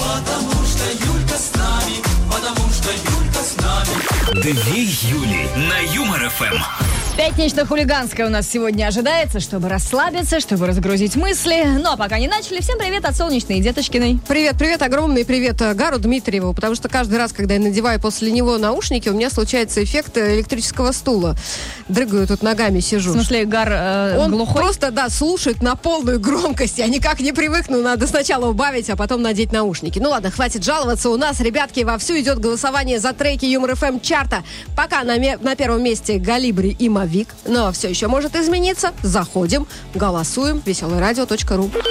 Потому что Юлька с нами, потому что Юлька с нами. 2 Юли на Юмор ФМ. Пятнично-хулиганская у нас сегодня ожидается, чтобы расслабиться, чтобы разгрузить мысли. Ну, а пока не начали, всем привет от Солнечной и Деточкиной. Привет, огромный привет Гару Дмитриеву, потому что каждый раз, когда я надеваю после него наушники, у меня случается эффект электрического стула. Дрыгаю тут ногами, сижу. В смысле, Гар Он глухой? просто, слушает на полную громкость. Я никак не привыкну, надо сначала убавить, а потом надеть наушники. Ну ладно, хватит жаловаться. У нас, ребятки, вовсю идет голосование за треки Юмор ФМ чарта. Пока на первом месте Галибри и Мавик. Но все еще может измениться. Заходим, голосуем. Веселорадио.ру. 2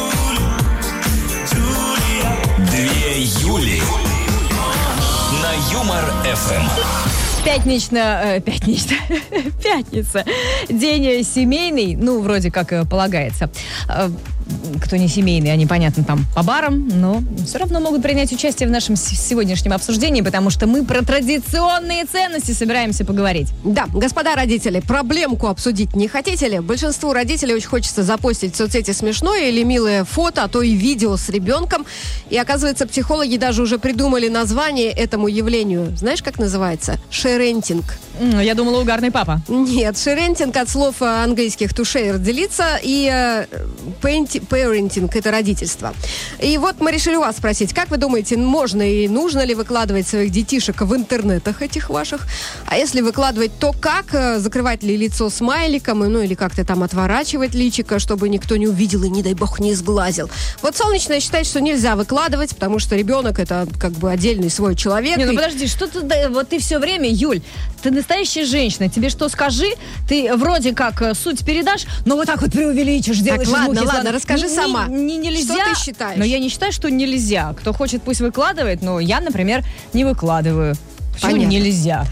Юли на Юмор ФМ. Пятница. День семейный, ну, вроде как полагается. Кто не семейный, они, понятно, там по барам, но все равно могут принять участие в нашем сегодняшнем обсуждении, потому что мы про традиционные ценности собираемся поговорить. Да, господа родители, проблемку обсудить не хотите ли? Большинству родителей очень хочется запостить в соцсети смешное или милое фото, а то и видео с ребенком. И оказывается, психологи даже уже придумали название этому явлению. Знаешь, как называется? Шерентинг. Я думала, угарный папа. Нет, шерентинг от слов английских to share, делиться, и parenting – это родительство. И вот мы решили у вас спросить, как вы думаете, можно и нужно ли выкладывать своих детишек в интернетах этих ваших? А если выкладывать, то как? Закрывать ли лицо смайликом, ну или как-то там отворачивать личико, чтобы никто не увидел и, не дай бог, не сглазил? Вот Солнечная считает, что нельзя выкладывать, потому что ребенок – это как бы отдельный свой человек. Не, ну подожди, что ты, вот ты все время, Юль, ты настоящая женщина, тебе что скажи, ты вроде как суть передашь, но вот так вот преувеличишь, делаешь так, звуки. Ладно, расскажи сама. Нельзя. Что ты считаешь? Но я не считаю, что нельзя. Кто хочет, пусть выкладывает, но я, например, не выкладываю. Почему Понятно. Нельзя?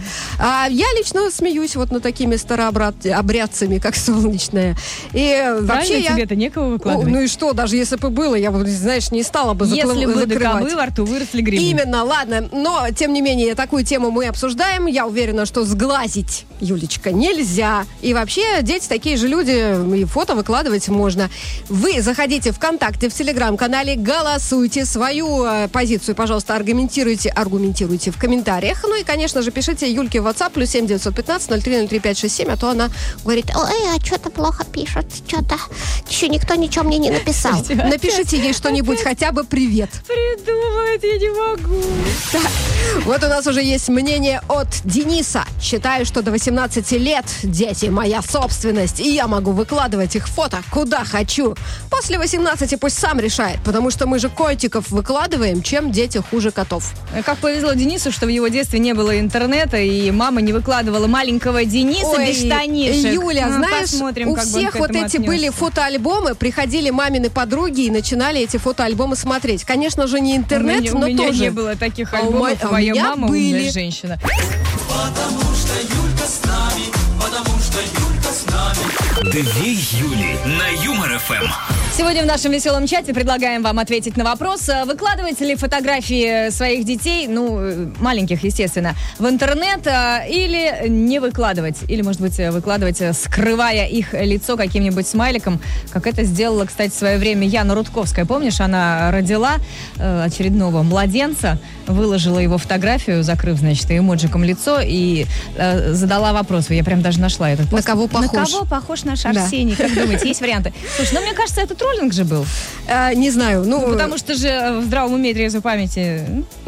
Я лично смеюсь вот над такими старообрядцами, как Солнечная. И вообще тебе-то некого выкладывать. Ну и что, даже если бы было, я бы, знаешь, не стала бы Если бы закрывать. доковы во рту выросли грибы. Именно, ладно. Но, тем не менее, такую тему мы обсуждаем. Я уверена, что сглазить, Юлечка, нельзя. И вообще, дети такие же люди, и фото выкладывать можно. Вы заходите ВКонтакте, в Телеграм-канале, голосуйте свою позицию, пожалуйста, аргументируйте в комментариях. Ну и, конечно же, пишите Юльке в WhatsApp +7 915 03 03 567, а то она говорит: ой, а что-то плохо пишет, что-то еще никто ничего мне не написал. Напишите ей что-нибудь, хотя бы привет. Придумывает, я не могу. Так, вот у нас уже есть мнение от Дениса. Считаю, что до 18 лет дети моя собственность, и я могу выкладывать их фото куда хочу. После 18 пусть сам решает, потому что мы же котиков выкладываем, чем дети хуже котов. Как повезло Денису, что в его детстве не было интернета, и мама не выкладывала маленького Дениса без штанишек. Юля, знаешь, посмотрим, у как всех бы он к вот этому эти отнесся. были фотоальбомы, приходили мамины подруги и начинали эти фотоальбомы смотреть. Конечно же, не интернет, но у меня тоже. не было таких А у альбомов, моя меня мама были. умная женщина. Потому что Юлька с нами, потому что Юлька с нами. 2 Юли на Юмор ФМ. Сегодня в нашем веселом чате предлагаем вам ответить на вопрос, выкладываете ли фотографии своих детей, ну, маленьких, естественно, в интернет или не выкладывать. Или, может быть, выкладывать, скрывая их лицо каким-нибудь смайликом, как это сделала, кстати, в свое время Яна Рудковская. Помнишь, она родила очередного младенца, выложила его фотографию, закрыв, значит, эмоджиком лицо, и задала вопрос. Я прям даже нашла этот пост. На кого похож? На кого похож наш Арсений? Как думаете, есть варианты? Слушай, ну, мне кажется, это троллинг же был. Не знаю. Ну, потому что же в здравом уме трезвой памяти.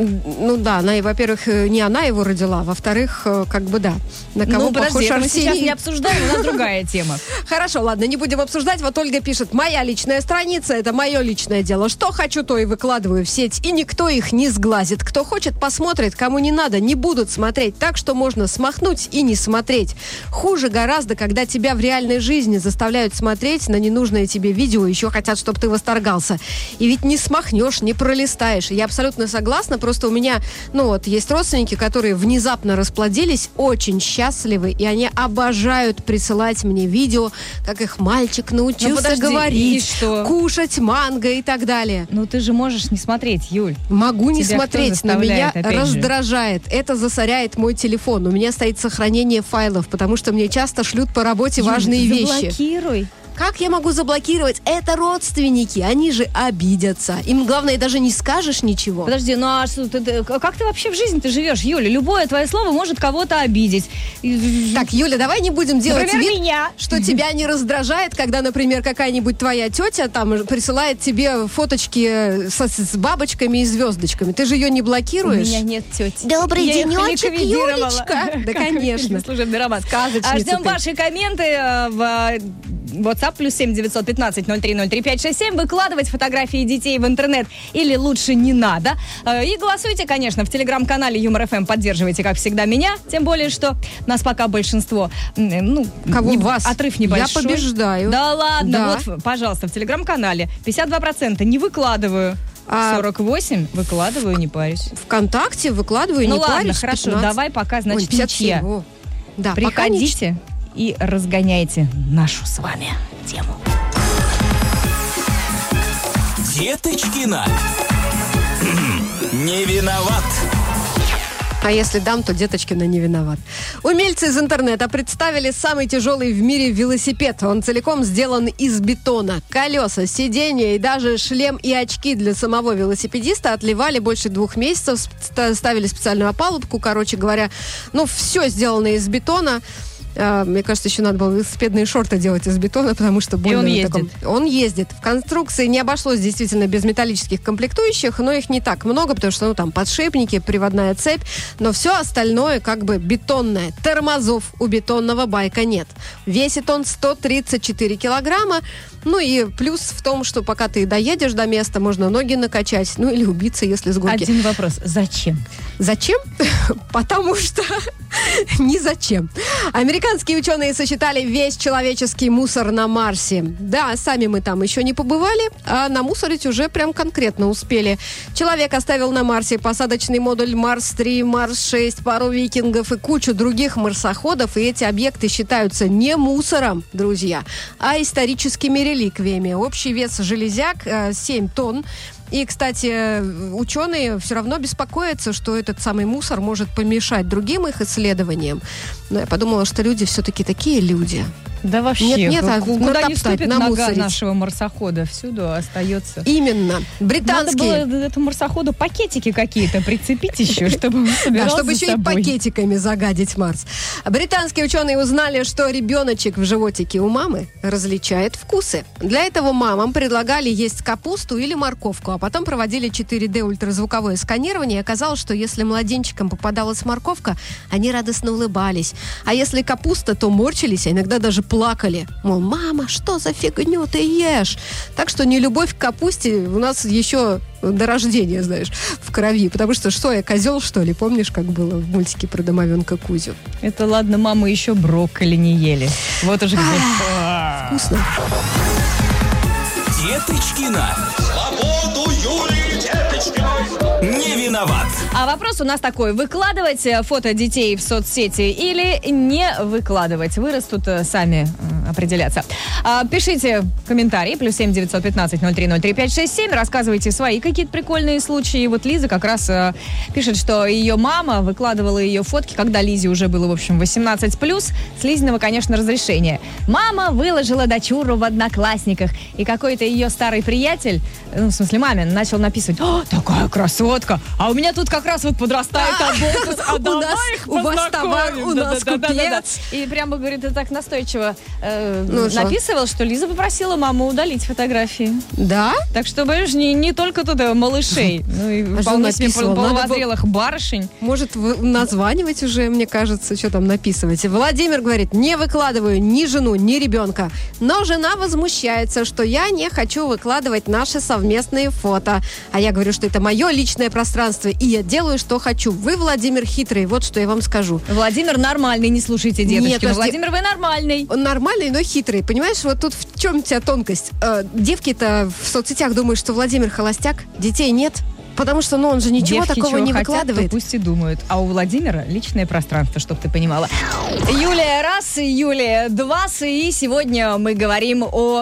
Ну да, во-первых, не она его родила, во-вторых, как бы да. На кого Ну, подожди, похож это мы Арсений? сейчас не обсуждаем, у нас другая тема. Хорошо, ладно, не будем обсуждать. Вот Ольга пишет: моя личная страница, это мое личное дело. Что хочу, то и выкладываю в сеть. И никто их не сглазит. Кто хочет, посмотрит. Кому не надо, не будут смотреть. Так что можно смахнуть и не смотреть. Хуже гораздо, когда тебя в реальной жизни заставляют смотреть на ненужное тебе видео, еще хотят, чтобы ты восторгался. И ведь не смахнешь, не пролистаешь. Я абсолютно согласна, просто у меня, есть родственники, которые внезапно расплодились, очень счастливы, и они обожают присылать мне видео, как их мальчик научился говорить, кушать манго и так далее. Ну, ты же можешь не смотреть, Юль. Могу не Тебя смотреть, но меня раздражает. Это засоряет мой телефон. У меня стоит сохранение файлов, потому что мне часто шлют по работе важные вещи. Заблокируй. как я могу заблокировать? Это родственники, они же обидятся. Им, главное, даже не скажешь ничего. Подожди, ну а что как ты вообще в жизни ты живешь, Юля? Любое твое слово может кого-то обидеть. Так, Юля, давай не будем делать Например, вид, меня. что тебя не раздражает, когда, например, какая-нибудь твоя тетя там присылает тебе фоточки с бабочками и звездочками. Ты же ее не У блокируешь? меня нет тети. Добрый Я их денечек, ликвидировала. Юлечка. Да, конечно. Служебный роман. Сказочница Ждем ты. ваши комменты в WhatsApp +7 915 0303 567. Выкладывать фотографии детей в интернет или лучше не надо. И голосуйте, конечно, в телеграм-канале Юмор ФМ. Поддерживайте, как всегда, меня. Тем более, что нас пока большинство. Кого вас? Отрыв небольшой. Я побеждаю. Да ладно, Да. вот, пожалуйста, в телеграм-канале 52% не выкладываю. 48 выкладываю, не парюсь. ВКонтакте выкладываю, Ну не ладно, парюсь. хорошо, 15. давай пока, Ой, значит, 57. ничья. О. Да, пока ничья. Приходите и разгоняйте нашу с вами тему. Деточкина. Не виноват. А если дам, то Деточкина не виноват. Умельцы из интернета представили самый тяжелый в мире велосипед. Он целиком сделан из бетона. Колеса, сиденья и даже шлем и очки для самого велосипедиста отливали больше 2 месяцев. Ставили специальную опалубку, короче говоря. Ну, все сделано из бетона. Мне кажется, еще надо было велосипедные шорты делать из бетона, потому что больно. он на ездит. Он ездит. В конструкции не обошлось действительно без металлических комплектующих, но их не так много, потому что, там подшипники, приводная цепь, но все остальное как бы бетонное. Тормозов у бетонного байка нет. Весит он 134 килограмма. Ну и плюс в том, что пока ты доедешь до места, можно ноги накачать, ну или убиться, если с горки. Один вопрос. Зачем? Зачем? Потому что ни зачем. Американские ученые сосчитали весь человеческий мусор на Марсе. Да, сами мы там еще не побывали, а намусорить уже прям конкретно успели. Человек оставил на Марсе посадочный модуль Марс-3, Марс-6, пару викингов и кучу других марсоходов, и эти объекты считаются не мусором, друзья, а историческими реликвиями. Общий вес железяк 7 тонн. И, кстати, ученые все равно беспокоятся, что этот самый мусор может помешать другим их исследованиям. Но я подумала, что люди все-таки такие люди. Да вообще, Нет, куда не натоптать, ступит нога намусорить. нашего марсохода, всюду остается. Именно. Британские... Надо было этому марсоходу пакетики какие-то прицепить еще, чтобы он Да, собирался чтобы еще с и собой. пакетиками загадить Марс. Британские ученые узнали, что ребеночек в животике у мамы различает вкусы. Для этого мамам предлагали есть капусту или морковку, а потом проводили 4D ультразвуковое сканирование, и оказалось, что если младенчикам попадалась морковка, они радостно улыбались. А если капуста, то морщились, а иногда даже плакали. Мол, мама, что за фигню ты ешь? Так что нелюбовь к капусте у нас еще до рождения, знаешь, в крови. Потому что я, козел, что ли? Помнишь, как было в мультике про домовенка Кузю? Это ладно, мамы еще брокколи не ели. Вот уже где. Вкусно. Деточкина. Свободу Юлии Деточкиной. Не виноват. А вопрос у нас такой. Выкладывать фото детей в соцсети или не выкладывать? Вырастут сами определяться. Пишите комментарии. +7 915 0303 567. Рассказывайте свои какие-то прикольные случаи. Вот Лиза как раз пишет, что ее мама выкладывала ее фотки, когда Лизе уже было, в общем, 18+. С Лизиного, конечно, разрешения. Мама выложила дочуру в Одноклассниках. И какой-то ее старый приятель, в смысле мамин, начал написывать: «О, такая красотка! А у меня тут как раз вот подрастает оболтус, а давай их у вас товар, познакомим». у нас Да-да-да-да-да. купец. И прямо, говорит, так настойчиво Ну, что? написывал, что Лиза попросила маму удалить фотографии. Да? Так что, понимаешь, не только тут малышей, ну и что вполне себе написывал? Надо половозрелых барышень. Может, названивать уже, мне кажется, что там написывать. Владимир говорит: не выкладываю ни жену, ни ребенка. Но жена возмущается, что я не хочу выкладывать наши совместные фото. А я говорю, что это мое личное пространство, и я делаю, что хочу. Вы, Владимир, хитрый, вот что я вам скажу. Владимир нормальный, не слушайте Нет, деточки. подожди. Владимир, вы нормальный. Он нормальный, но хитрый. Понимаешь, вот тут в чем у тебя тонкость? Девки-то в соцсетях думают, что Владимир холостяк, детей нет. Потому что, он же ничего Девки такого чего не хотят, выкладывает. то пусть и думают. А у Владимира личное пространство, чтобы ты понимала. Юлия раз, Юлия два, и сегодня мы говорим о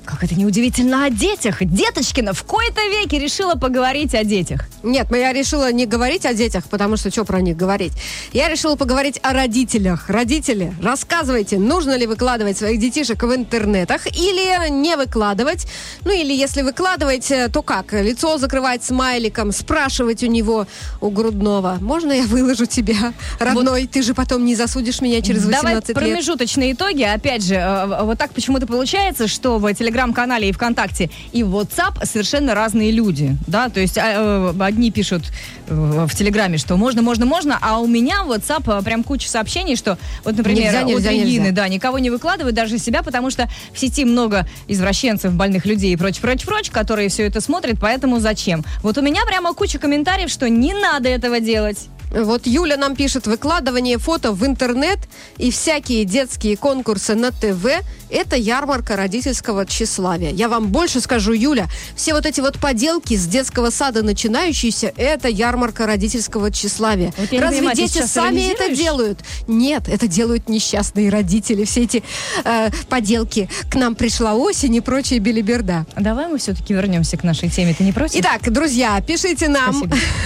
Как это неудивительно, о детях. Деточкина в кои-то веке решила поговорить о детях. Нет, я решила не говорить о детях, потому что что про них говорить? Я решила поговорить о родителях. Родители, рассказывайте, нужно ли выкладывать своих детишек в интернетах или не выкладывать. Ну или если выкладывать, то как? Лицо закрывать смайликом, спрашивать у него, у грудного. Можно я выложу тебя, родной? Вот. Ты же потом не засудишь меня через 18 лет. Давай промежуточные итоги. Опять же, вот так почему-то получается, что в Телеграм-канале и ВКонтакте и в WhatsApp совершенно разные люди, да, то есть одни пишут в Телеграме, что можно, а у меня в WhatsApp прям куча сообщений, что вот, например, нельзя. да, никого не выкладывают, даже себя, потому что в сети много извращенцев, больных людей и прочь, которые все это смотрят, поэтому зачем? Вот у меня прямо куча комментариев, что не надо этого делать. Вот Юля нам пишет, выкладывание фото в интернет и всякие детские конкурсы на ТВ – это ярмарка родительского тщеславия. Я вам больше скажу, Юля, все вот эти вот поделки с детского сада начинающиеся – это ярмарка родительского тщеславия. Вот разве дети сами это делают? Нет, это делают несчастные родители. Все эти поделки. К нам пришла осень и прочая белиберда. Давай мы все-таки вернемся к нашей теме. Ты не против? Итак, друзья, пишите нам,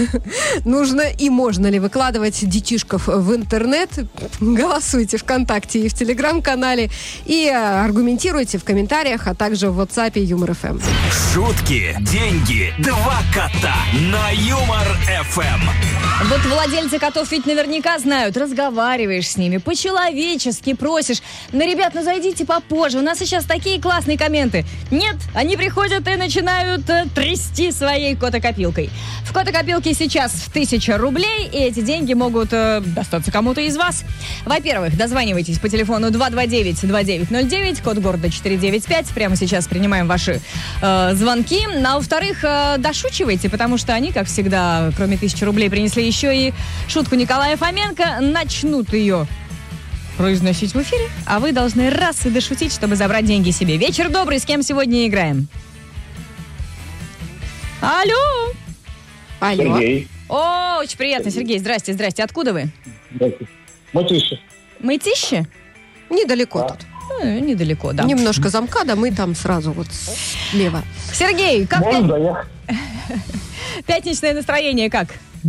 нужно и можно ли выкладывать детишков в интернет. Голосуйте ВКонтакте и в Телеграм-канале. И аргументируйте в комментариях, а также в WhatsApp Юмор ФМ. Шутки, деньги, два кота на Юмор ФМ. Вот владельцы котов ведь наверняка знают. Разговариваешь с ними, по-человечески просишь. Ребят, зайдите попозже. У нас сейчас такие классные комменты. Нет, они приходят и начинают трясти своей котокопилкой. В котокопилке сейчас 1000 рублей, и эти деньги могут достаться кому-то из вас. Во-первых, дозванивайтесь по телефону 229-2909, код города 495. Прямо сейчас принимаем ваши звонки. А во-вторых, дошучивайте, потому что они, как всегда, кроме 1000 рублей, принесли еще и шутку Николая Фоменко. Начнут ее произносить в эфире, а вы должны раз и дошутить, чтобы забрать деньги себе. Вечер добрый, с кем сегодня играем? Алло! Сергей. О, очень приятно, Сергей. Здрасте. Откуда вы? Здравствуйте. Мытищи. Мытищи? Недалеко Да. тут. Недалеко, да. Немножко за МКАДом, мы там сразу вот слева. Сергей, как Можно доехать? пятничное настроение как?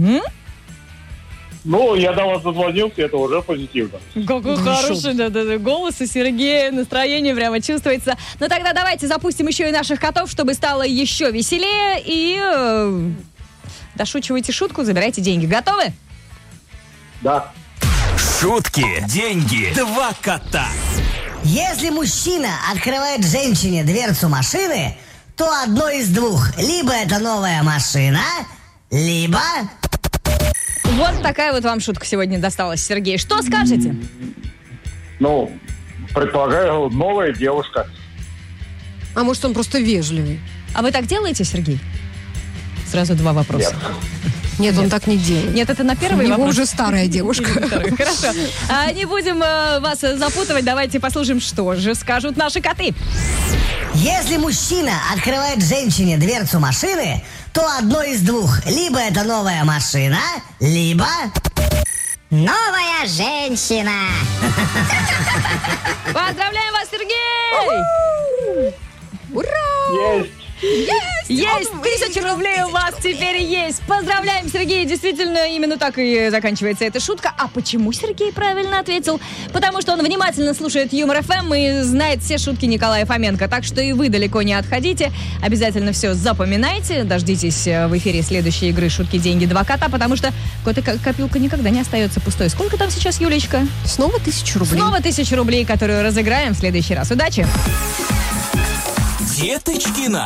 Ну, я до вас дозвонился, это уже позитивно. Какой хороший голос у Сергея, настроение прямо чувствуется. Ну тогда давайте запустим еще и наших котов, чтобы стало еще веселее. И дошучивайте шутку, забирайте деньги. Готовы? Да. Шутки, деньги, два кота. Если мужчина открывает женщине дверцу машины, то одно из двух. Либо это новая машина, либо... Вот такая вот вам шутка сегодня досталась, Сергей. Что скажете? Ну, предполагаю, новая девушка. А может, он просто вежливый? А вы так делаете, Сергей? Сразу два вопроса. Нет, он так не делает. Нет, это на первый У него вопрос. уже старая девушка. Хорошо. Не будем вас запутывать. Давайте послушаем, что же скажут наши коты. Если мужчина открывает женщине дверцу машины, то одно из двух. Либо это новая машина, либо... новая женщина. Поздравляем вас, Сергей! Ура! Есть. Есть! 1000 рублей у вас теперь есть! Поздравляем, Сергей! Действительно, именно так и заканчивается эта шутка. А почему Сергей правильно ответил? Потому что он внимательно слушает Юмор ФМ и знает все шутки Николая Фоменко. Так что и вы далеко не отходите. Обязательно все запоминайте. Дождитесь в эфире следующей игры «Шутки, деньги, два кота», потому что копилка никогда не остается пустой. Сколько там сейчас, Юлечка? Снова 1000 рублей. Снова 1000 рублей, которую разыграем в следующий раз. Удачи! Деточкина.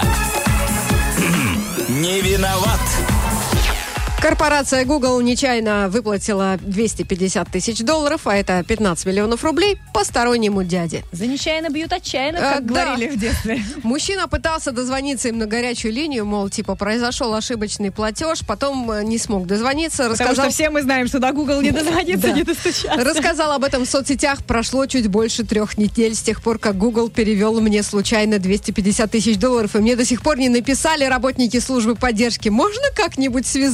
Не виноват. Корпорация Google нечаянно выплатила $250 тысяч, а это 15 миллионов рублей, постороннему дяде. За нечаянно бьют отчаянно, как Да. говорили в детстве. Мужчина пытался дозвониться им на горячую линию, мол, произошел ошибочный платеж, потом не смог дозвониться, Потому что все мы знаем, что до Google не дозвониться, Да. не достучаться. Рассказал об этом в соцсетях. Прошло чуть больше 3 недель с тех пор, как Google перевел мне случайно $250 тысяч, и мне до сих пор не написали работники службы поддержки. Можно как-нибудь связаться с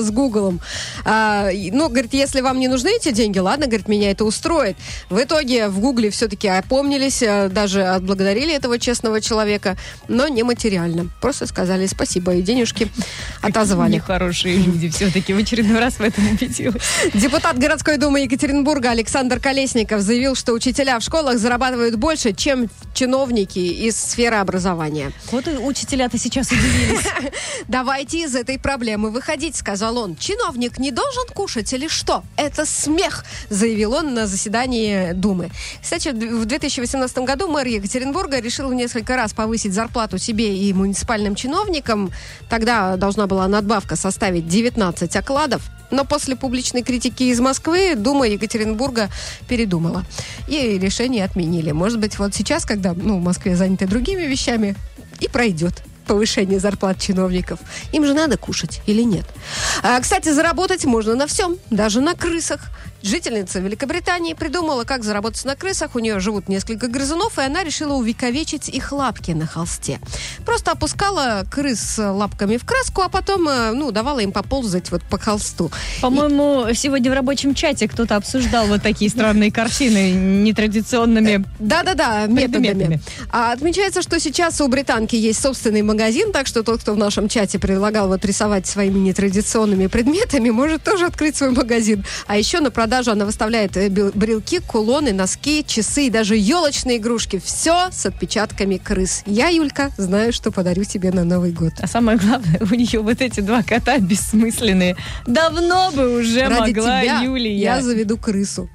с Гуглом. Говорит, если вам не нужны эти деньги, ладно, говорит, меня это устроит. В итоге в Гугле все-таки опомнились, даже отблагодарили этого честного человека, но не материально. Просто сказали спасибо и денежки отозвали. Нехорошие люди все-таки в очередной раз в этом убедилась. Депутат городской думы Екатеринбурга Александр Колесников заявил, что учителя в школах зарабатывают больше, чем чиновники из сферы образования. Вот и учителя-то сейчас удивились. Давайте из этой проблемы выходить, сказал он. Чиновник не должен кушать или что? Это смех, заявил он на заседании Думы. Кстати, в 2018 году мэр Екатеринбурга решил в несколько раз повысить зарплату себе и муниципальным чиновникам. Тогда должна была надбавка составить 19 окладов. Но после публичной критики из Москвы Дума Екатеринбурга передумала. И решение отменили. Может быть, вот сейчас, когда в Москве заняты другими вещами, и пройдет повышение зарплат чиновников. Им же надо кушать или нет? Кстати, заработать можно на всем, даже на крысах. Жительница Великобритании придумала, как заработать на крысах. У нее живут несколько грызунов, и она решила увековечить их лапки на холсте. Просто опускала крыс лапками в краску, а потом, давала им поползать вот по холсту. По-моему, сегодня в рабочем чате кто-то обсуждал вот такие странные картины нетрадиционными Да-да-да, методами. Отмечается, что сейчас у британки есть собственный магазин, так что тот, кто в нашем чате предлагал вот рисовать своими нетрадиционными предметами, может тоже открыть свой магазин. А еще на продажу она выставляет брелки, кулоны, носки, часы и даже елочные игрушки. Все с отпечатками крыс. Я, Юлька, знаю, что подарю тебе на Новый год. А самое главное, у нее вот эти два кота бессмысленные. Давно бы уже Ради могла тебя Юлия. я заведу крысу.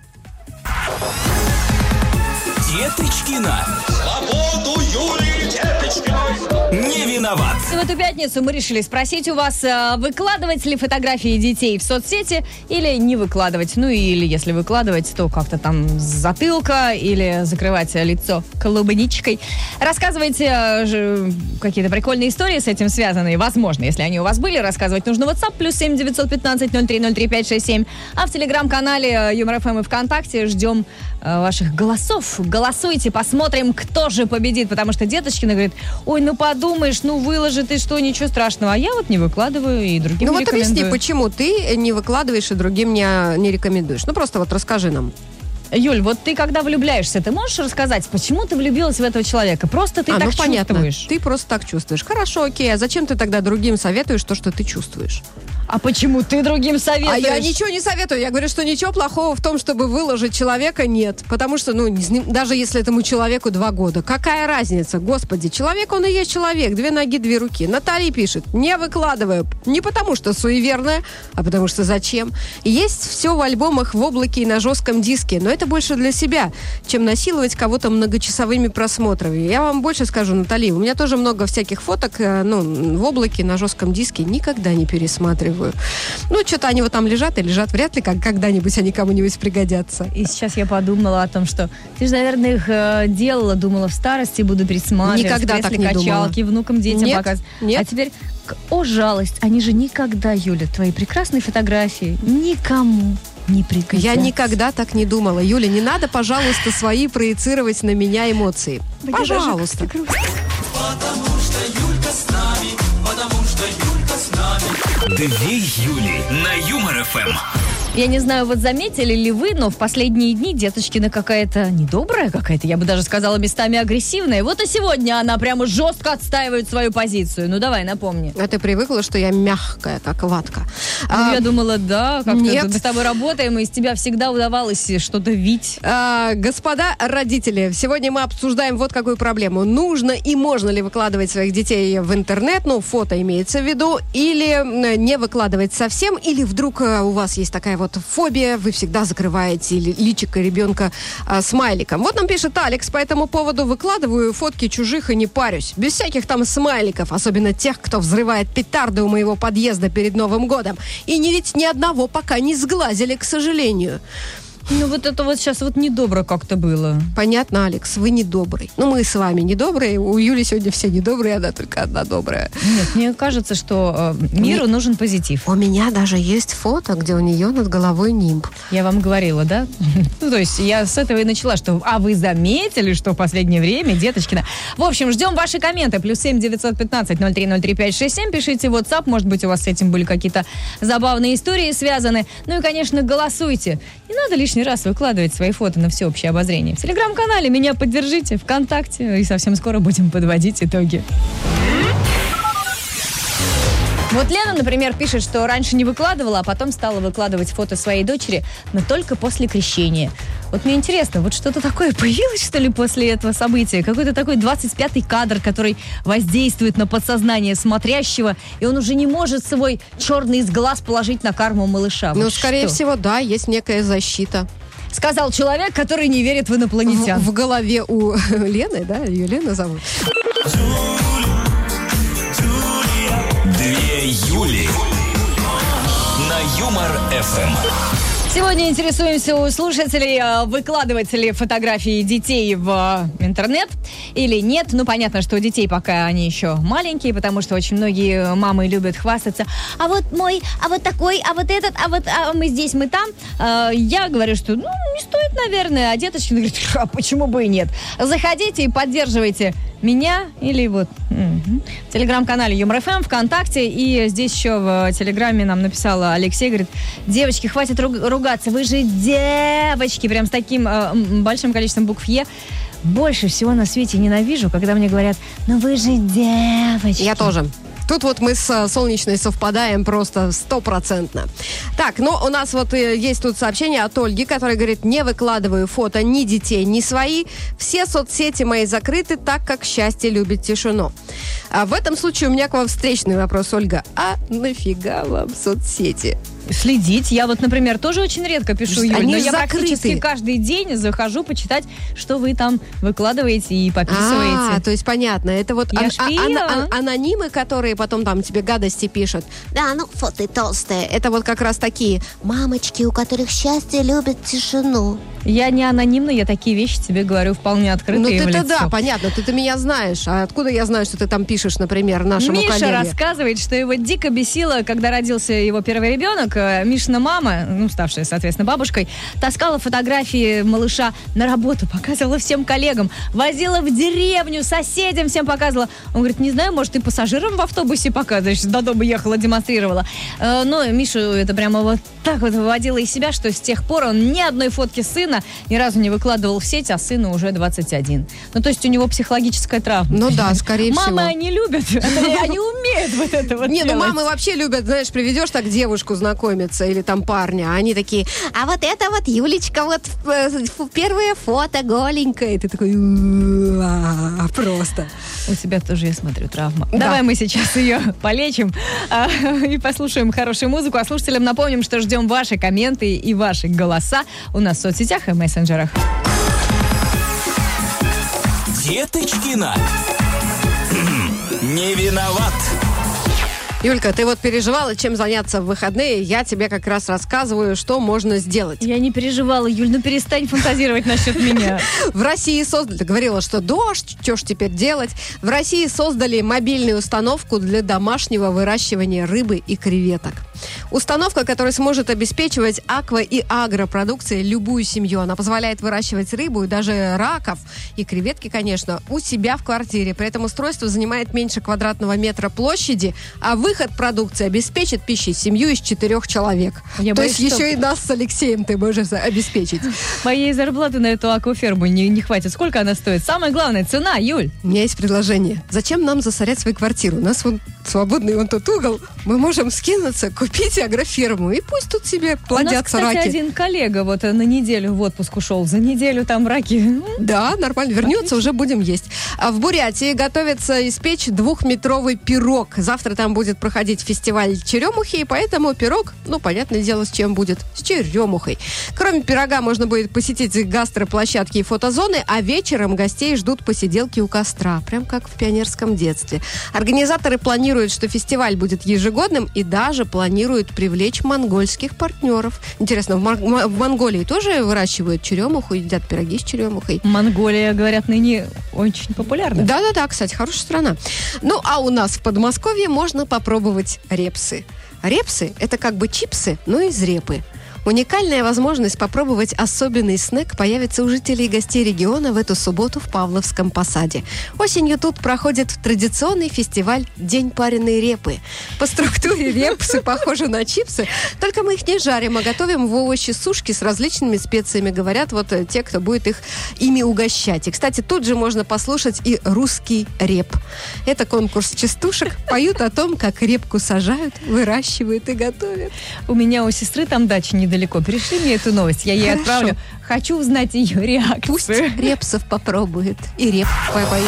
Деточкина. Свободу Юлии Деточкиной! Не виноват. В эту пятницу мы решили спросить у вас, выкладывать ли фотографии детей в соцсети или не выкладывать. Ну или если выкладывать, то как-то там с затылка или закрывать лицо клубничкой. Рассказывайте какие-то прикольные истории с этим связанные. Возможно, если они у вас были, рассказывать нужно в WhatsApp +7 915 0303 567. А в телеграм-канале Юмор ФМ и ВКонтакте ждем ваших голосов. Голосуйте, посмотрим, кто же победит. Потому что Деточкина говорит, ой, подумаешь, выложи ты что, ничего страшного. А я вот не выкладываю и другим не рекомендую. Объясни, почему ты не выкладываешь и другим не рекомендуешь. Просто вот расскажи нам. Юль, вот ты когда влюбляешься, ты можешь рассказать, почему ты влюбилась в этого человека? Просто ты так понятно. чувствуешь. Ты просто так чувствуешь. Хорошо, окей. А зачем ты тогда другим советуешь то, что ты чувствуешь? А почему ты другим советуешь? А я ничего не советую. Я говорю, что ничего плохого в том, чтобы выложить человека, нет. Потому что, даже если этому человеку 2 года, какая разница? Господи, человек, он и есть человек. 2 ноги, 2 руки. Наталья пишет, не выкладываю. Не потому что суеверная, а потому что зачем? Есть все в альбомах в облаке и на жестком диске. Но это больше для себя, чем насиловать кого-то многочасовыми просмотрами. Я вам больше скажу, Наталья, у меня тоже много всяких фоток, в облаке, на жестком диске. Никогда не пересматриваю. Что-то они вот там лежат и лежат. Вряд ли когда-нибудь они кому-нибудь пригодятся. И сейчас я подумала о том, что ты же, наверное, их делала, думала, в старости буду пересматривать. Никогда так не качалки, думала. Внукам, детям Нет, показывать. нет. А теперь, жалость, они же никогда, Юля, твои прекрасные фотографии никому не пригодятся. Я никогда так не думала. Юля, не надо, пожалуйста, свои проецировать на меня эмоции. Пожалуйста. Потому что Юлька с нами, потому что Юлька с нами. 2 Юли на Юмор ФМ. Я не знаю, вот заметили ли вы, но в последние дни Деточкина какая-то недобрая какая-то, я бы даже сказала, местами агрессивная. Вот и сегодня она прямо жестко отстаивает свою позицию. Давай, напомни. А ты привыкла, что я мягкая, как ватка. Я думала, да, как-то нет. мы с тобой работаем, и из тебя всегда удавалось что-то вить. Господа родители, сегодня мы обсуждаем вот какую проблему. Нужно и можно ли выкладывать своих детей в интернет, фото имеется в виду, или не выкладывать совсем, или вдруг у вас есть такая вот фобия, вы всегда закрываете личико ребенка смайликом. Вот нам пишет Алекс по этому поводу: выкладываю фотки чужих и не парюсь. Без всяких там смайликов, особенно тех, кто взрывает петарды у моего подъезда перед Новым годом. И ведь ни одного пока не сглазили, к сожалению. Ну, вот это вот сейчас вот недобро как-то было. Понятно, Алекс, вы недобрый. Ну, мы с вами недобрые. У Юли сегодня все недобрые, она только одна добрая. Нет, мне кажется, что миру нужен позитив. У меня даже есть фото, где у нее над головой нимб. Я вам говорила, да? Ну, то есть я с этого и начала, что... А вы заметили, что в последнее время, деточкина... В общем, ждем ваши комменты. +7 915 0303 567. Пишите в WhatsApp. Может быть, у вас с этим были какие-то забавные истории связаны. Ну и, конечно, голосуйте. Не надо лишний раз выкладывать свои фото на всеобщее обозрение. В Телеграм-канале меня поддержите, ВКонтакте. И совсем скоро будем подводить итоги. Вот Лена, например, пишет, что раньше не выкладывала, а потом стала выкладывать фото своей дочери, но только после крещения. Вот мне интересно, вот что-то такое появилось, что ли, после этого события? Какой-то такой 25-й кадр, который воздействует на подсознание смотрящего, и он уже не может свой черный из глаз положить на карму малыша. Ну, Вот скорее что? всего, да, есть некая защита. Сказал человек, который не верит в инопланетян. В голове у Лены, да, ее Лена зовут. 2 Юли на Юмор ФМ. Сегодня интересуемся у слушателей, выкладывать ли фотографии детей в интернет или нет. Ну, понятно, что у детей пока они еще маленькие, потому что очень многие мамы любят хвастаться. А вот мой, а вот такой, а вот этот, а мы здесь, мы там. Я говорю, что, ну, не стоит, наверное. А деточка говорит, а почему бы и нет? Заходите и поддерживайте меня или вот в телеграм-канале Юмор ФМ, ВКонтакте. И здесь еще в телеграме нам написала Алексей, говорит, девочки, хватит ругаться, вы же девочки, прям с таким большим количеством букв Е. Больше всего на свете ненавижу, когда мне говорят, ну вы же девочки. Я тоже. Тут вот мы с Солнечной совпадаем просто 100%. Так, ну у нас вот есть тут сообщение от Ольги, которая говорит, не выкладываю фото ни детей, ни свои. Все соцсети мои закрыты, так как счастье любит тишину. А в этом случае у меня к вам встречный вопрос, Ольга. А нафига вам соцсети? Следить. Я вот, например, тоже очень редко пишу, Юль, Они но я закрыты. практически каждый день захожу почитать, что вы там выкладываете и подписываете. То есть понятно. Это вот Я шпион. анонимы, которые потом там тебе гадости пишут. Да, ну, фото толстые. Это вот как раз такие мамочки, у которых счастье любит тишину. Я не анонимна, я такие вещи тебе говорю вполне открыто Ну, и в ты-то лицо. да, понятно, ты-то меня знаешь. А откуда я знаю, что ты там пишешь, например, нашему Миша коллеге? рассказывает, что его дико бесило, когда родился его первый ребенок. Мишина мама, ну, ставшая, соответственно, бабушкой, таскала фотографии малыша на работу, показывала всем коллегам, возила в деревню, соседям всем показывала. Он говорит, не знаю, может, ты пассажирам в автобусе показываешь, до дома ехала, демонстрировала. Но Мишу это прямо вот так вот выводило из себя, что с тех пор он ни одной фотки сына ни разу не выкладывал в сеть, а сыну уже 21. Ну, то есть у него психологическая травма. Ну да, скорее всего. Мамы они любят, они умеют вот это вот Не, ну делать. мамы вообще любят, знаешь, приведешь так девушку знакомиться или там парня, а они такие, а вот это вот Юлечка, вот первое фото голенькое. И ты такой, просто. У тебя тоже, я смотрю, травма. Давай мы сейчас ее полечим и послушаем хорошую музыку. А слушателям напомним, что ждем ваши комменты и ваши голоса у нас в соцсетях и мессенджерах. Деточкина. Не виноват. Юлька, ты вот переживала, чем заняться в выходные. Я тебе как раз рассказываю, что можно сделать. Я не переживала, Юль, ну перестань фантазировать насчет меня. В России создали, ты говорила, что дождь, что ж теперь делать? В России создали мобильную установку для домашнего выращивания рыбы и креветок. Установка, которая сможет обеспечивать аква- и агропродукцией любую семью. Она позволяет выращивать рыбу и даже раков, и креветки, конечно, у себя в квартире. При этом устройство занимает меньше квадратного метра площади, а выход продукции обеспечит пищей семью из 4 человек. Я То боюсь, есть что- еще и нас с Алексеем ты можешь обеспечить. Моей зарплаты на эту акваферму не хватит. Сколько она стоит? Самое главное, цена, Юль. У меня есть предложение. Зачем нам засорять свою квартиру? У нас вон свободный вон тот угол. Мы можем скинуться, купить агроферму, и пусть тут себе У нас, плодятся кстати, раки. один коллега вот на неделю в отпуск ушел. За неделю там раки. Да, нормально. Вернется, уже будем есть. А в Бурятии готовится испечь 2-метровый пирог. Завтра там будет проходить фестиваль черемухи, и поэтому пирог, ну, понятное дело, с чем будет? С черемухой. Кроме пирога можно будет посетить гастроплощадки и фотозоны, а вечером гостей ждут посиделки у костра. Прям как в пионерском детстве. Организаторы планируют анонсирует, что фестиваль будет ежегодным и даже планирует привлечь монгольских партнеров. Интересно, в Монголии тоже выращивают черемуху, едят пироги с черемухой? Монголия, говорят, ныне очень популярна. Да-да-да, кстати, хорошая страна. Ну, а у нас в Подмосковье можно попробовать репсы. Репсы – это как бы чипсы, но из репы. Уникальная возможность попробовать особенный снэк появится у жителей и гостей региона в эту субботу в Павловском посаде. Осенью тут проходит традиционный фестиваль «День пареной репы». По структуре репсы похожи на чипсы, только мы их не жарим, а готовим в овощи-сушки с различными специями, говорят вот те, кто будет ими угощать. И, кстати, тут же можно послушать и русский реп. Это конкурс частушек, поют о том, как репку сажают, выращивают и готовят. У меня у сестры там дача недалеко. Пришли мне эту новость, я ей Хорошо. отправлю. Хочу узнать ее реакцию. Пусть Репсов попробует и реп поет.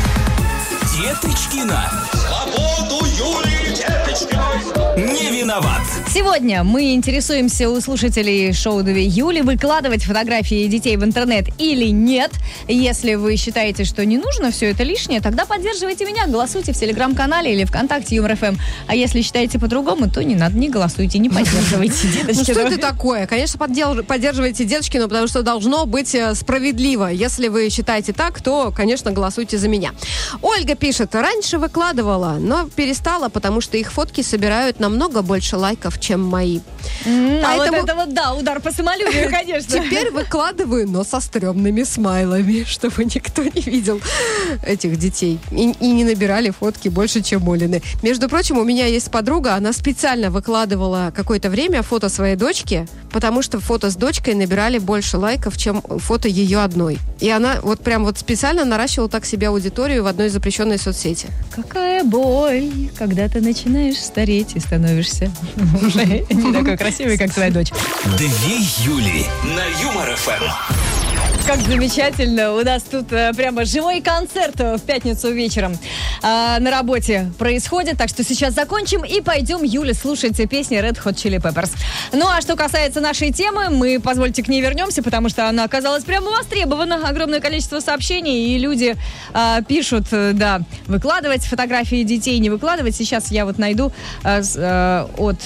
Деточкина. Свободу Юлии Деточкиной! Не виноват. Сегодня мы интересуемся у слушателей шоу «Две Юли», выкладывать фотографии детей в интернет или нет. Если вы считаете, что не нужно, все это лишнее, тогда поддерживайте меня, голосуйте в Телеграм-канале или ВКонтакте Юмор ФМ. А если считаете по-другому, то не надо, не голосуйте, не поддерживайте Ну Деточкину. что это такое? Конечно, поддерживайте Деточкину, потому что должно быть справедливо. Если вы считаете так, то, конечно, голосуйте за меня. Ольга пишет, раньше выкладывала, но перестала, потому что их фотки собирают намного больше лайков, чем мои. А вот Поэтому- это вот, да, удар по самолюбию, конечно. Теперь выкладываю, но со стрёмными смайлами, чтобы никто не видел этих детей. И не набирали фотки больше, чем Олины. Между прочим, у меня есть подруга, она специально выкладывала какое-то время фото своей дочки, потому что фото с дочкой набирали больше лайков, чем фото ее одной. И она вот прям вот специально наращивала так себе аудиторию в одной запрещенной соцсети. Какая боль, когда ты начинаешь стареть и становишься уже не такой красивый, как твоя дочь. Две Юли на Юмор ФМ. Как замечательно. У нас тут прямо живой концерт в пятницу вечером на работе происходит. Так что сейчас закончим и пойдем, Юля, слушать песни Red Hot Chili Peppers. Ну, а что касается нашей темы, мы, позвольте, к ней вернемся, потому что она оказалась прямо востребована. Огромное количество сообщений, и люди пишут, да, выкладывать фотографии детей, не выкладывать. Сейчас я вот найду от...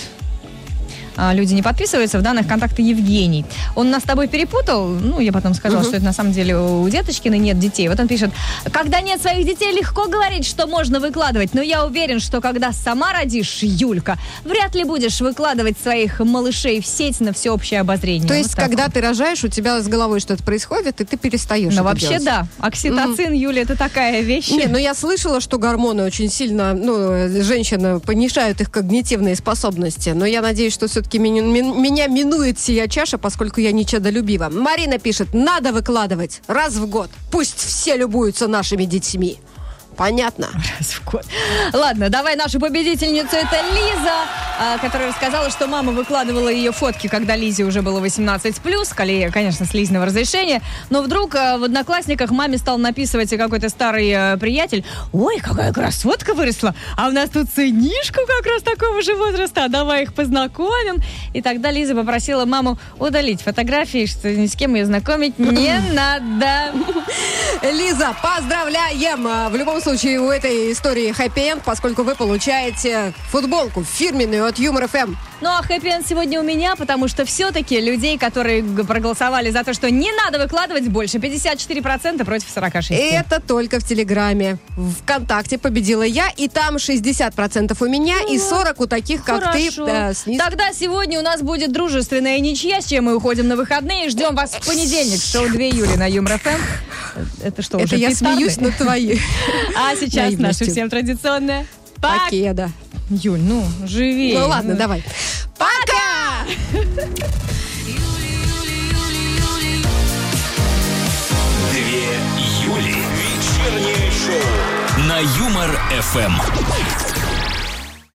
люди не подписываются, в данных контакта Евгений. Он нас с тобой перепутал, ну, я потом сказала, что это на самом деле у Деточкины нет детей. Вот он пишет, когда нет своих детей, легко говорить, что можно выкладывать, но я уверен, что когда сама родишь, Юлька, вряд ли будешь выкладывать своих малышей в сеть на всеобщее обозрение. То Вот есть, так когда вот. ты рожаешь, у тебя с головой что-то происходит, и ты перестаешь Ну, это вообще, делать. да. Окситоцин, Юля, это такая вещь. Не, ну я слышала, что гормоны очень сильно, женщин понижают их когнитивные способности, но я надеюсь, что все-таки меня минует сия чаша, поскольку я не чадолюбива. Марина пишет, надо выкладывать раз в год, пусть все любуются нашими детьми. Понятно? Раз в год. Ладно, давай нашу победительницу. Это Лиза, которая рассказала, что мама выкладывала ее фотки, когда Лизе уже было 18+, конечно, с Лизиного разрешения. Но вдруг в Одноклассниках маме стал написывать какой-то старый приятель: ой, какая красотка выросла, а у нас тут сынишка как раз такого же возраста, давай их познакомим. И тогда Лиза попросила маму удалить фотографии, что ни с кем ее знакомить не надо. Лиза, поздравляем! В любом случае, у этой истории хэппи-энд, поскольку вы получаете футболку фирменную от Юмор ФМ. Ну а хэппи-энд сегодня у меня, потому что все-таки людей, которые проголосовали за то, что не надо выкладывать, больше 54% против 46%. И это только в Телеграме. ВКонтакте победила я, и там 60% у меня, и 40% у таких, как Хорошо. ты. Снизу. Тогда сегодня у нас будет дружественная ничья, с чем мы уходим на выходные. Ждем вас в понедельник. Шоу 2 Юли на Юмор ФМ. Это что, Это уже я петарды? смеюсь на твои. А сейчас наивности. наша всем традиционная. Покеда. Юль, ну, живее. Ну ладно, давай. Пока! Две Юли. Вечернее шоу на Юмор ФМ.